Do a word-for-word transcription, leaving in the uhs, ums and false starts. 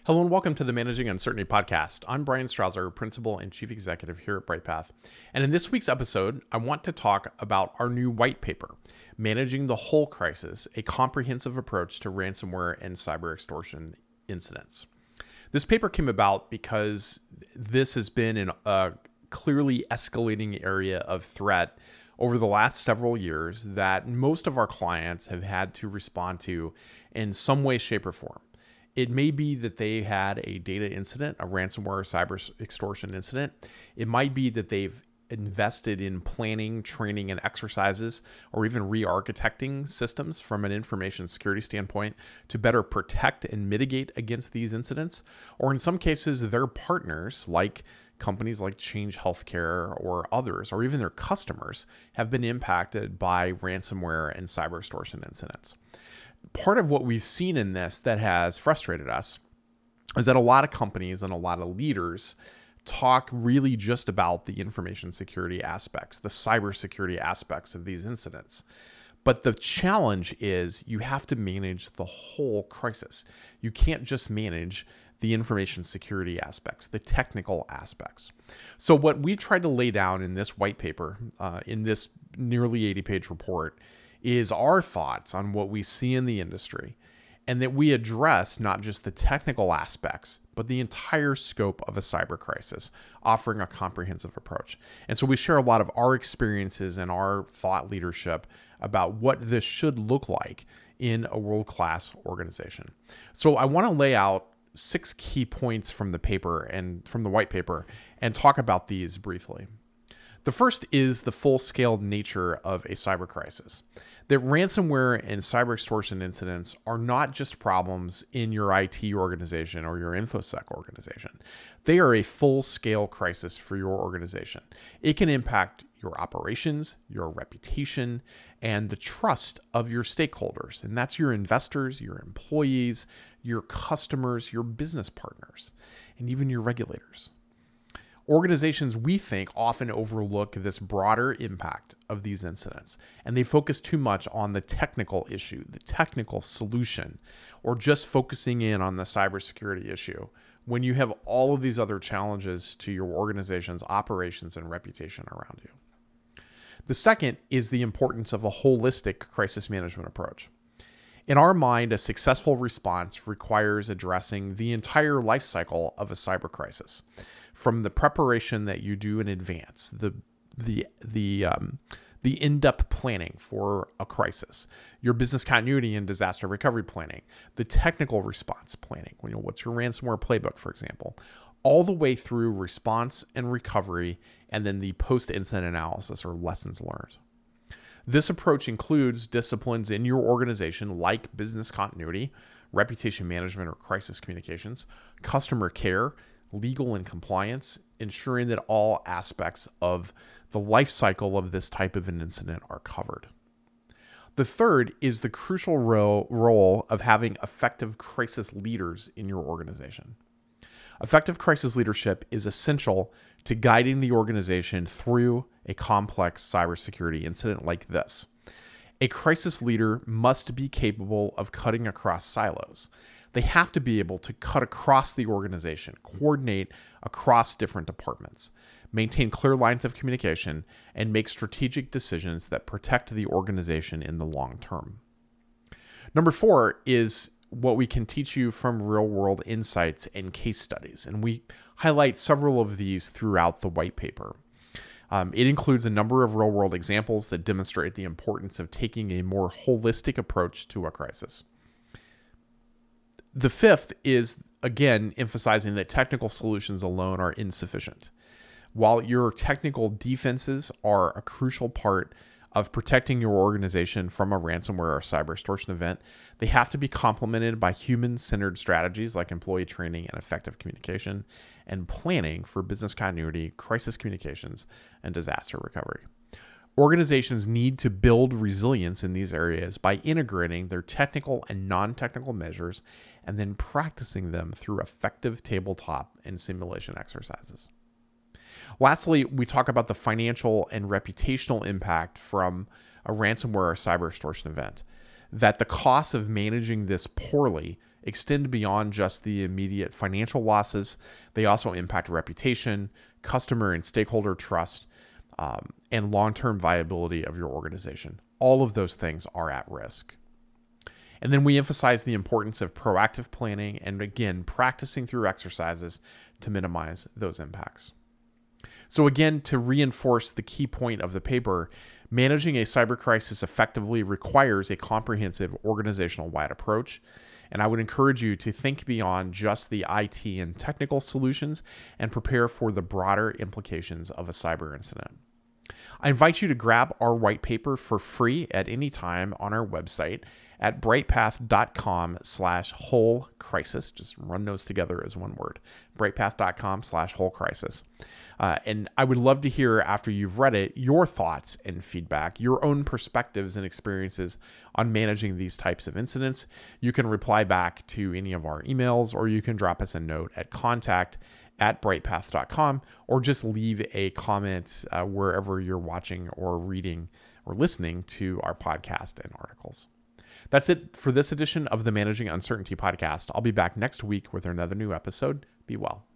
Hello and welcome to the Managing Uncertainty podcast. I'm Brian Strouser, Principal and Chief Executive here at BrightPath. And in this week's episode, I want to talk about our new white paper, Managing the Whole Crisis, a comprehensive approach to ransomware and cyber extortion incidents. This paper came about because this has been in a clearly escalating area of threat over the last several years that most of our clients have had to respond to in some way, shape, or form. It may be that they had a data incident, a ransomware or cyber extortion incident. It might be that they've invested in planning, training, and exercises, or even re-architecting systems from an information security standpoint to better protect and mitigate against these incidents. Or in some cases, their partners, like companies like Change Healthcare or others, or even their customers, have been impacted by ransomware and cyber extortion incidents. Part of what we've seen in this that has frustrated us is that a lot of companies and a lot of leaders talk really just about the information security aspects, the cybersecurity aspects of these incidents. But the challenge is you have to manage the whole crisis. You can't just manage the information security aspects, the technical aspects. So what we tried to lay down in this white paper, uh, in this nearly eighty page report, is our thoughts on what we see in the industry, and that we address not just the technical aspects, but the entire scope of a cyber crisis, offering a comprehensive approach. And so we share a lot of our experiences and our thought leadership about what this should look like in a world-class organization. So I want to lay out six key points from the paper and from the white paper and talk about these briefly. The first is the full-scale nature of a cyber crisis. That ransomware and cyber extortion incidents are not just problems in your I T organization or your InfoSec organization. They are a full-scale crisis for your organization. It can impact your operations, your reputation, and the trust of your stakeholders. And that's your investors, your employees, your customers, your business partners, and even your regulators. Organizations, we think, often overlook this broader impact of these incidents, and they focus too much on the technical issue, the technical solution, or just focusing in on the cybersecurity issue when you have all of these other challenges to your organization's operations and reputation around you. The second is the importance of a holistic crisis management approach. In our mind, a successful response requires addressing the entire life cycle of a cyber crisis, from the preparation that you do in advance, the the the um, the in-depth planning for a crisis, your business continuity and disaster recovery planning, the technical response planning. You know, what's your ransomware playbook, for example, all the way through response and recovery, and then the post-incident analysis or lessons learned. This approach includes disciplines in your organization like business continuity, reputation management or crisis communications, customer care, legal and compliance, ensuring that all aspects of the life cycle of this type of an incident are covered. The third is the crucial ro- role of having effective crisis leaders in your organization. Effective crisis leadership is essential to guiding the organization through a complex cybersecurity incident like this. A crisis leader must be capable of cutting across silos. They have to be able to cut across the organization, coordinate across different departments, maintain clear lines of communication, and make strategic decisions that protect the organization in the long term. Number four is what we can teach you from real-world insights and case studies, and we highlight several of these throughout the white paper. Um, it includes a number of real-world examples that demonstrate the importance of taking a more holistic approach to a crisis. The fifth is, again, emphasizing that technical solutions alone are insufficient. While your technical defenses are a crucial part of protecting your organization from a ransomware or cyber extortion event, they have to be complemented by human-centered strategies like employee training and effective communication and planning for business continuity, crisis communications, and disaster recovery. Organizations need to build resilience in these areas by integrating their technical and non-technical measures and then practicing them through effective tabletop and simulation exercises. Lastly, we talk about the financial and reputational impact from a ransomware or cyber extortion event, that the cost of managing this poorly extend beyond just the immediate financial losses. They also impact reputation, customer and stakeholder trust, um, and long-term viability of your organization. All of those things are at risk. And then we emphasize the importance of proactive planning and, again, practicing through exercises to minimize those impacts. So again, to reinforce the key point of the paper, managing a cyber crisis effectively requires a comprehensive organizational-wide approach. And I would encourage you to think beyond just the I T and technical solutions and prepare for the broader implications of a cyber incident. I invite you to grab our white paper for free at any time on our website at brightpath.com slash whole crisis. Just run those together as one word, brightpath.com slash whole crisis. Uh, and I would love to hear, after you've read it, your thoughts and feedback, your own perspectives and experiences on managing these types of incidents. You can reply back to any of our emails, or you can drop us a note at contact at brightpath dot com, or just leave a comment uh, wherever you're watching or reading or listening to our podcast and articles. That's it for this edition of the Managing Uncertainty podcast. I'll be back next week with another new episode. Be well.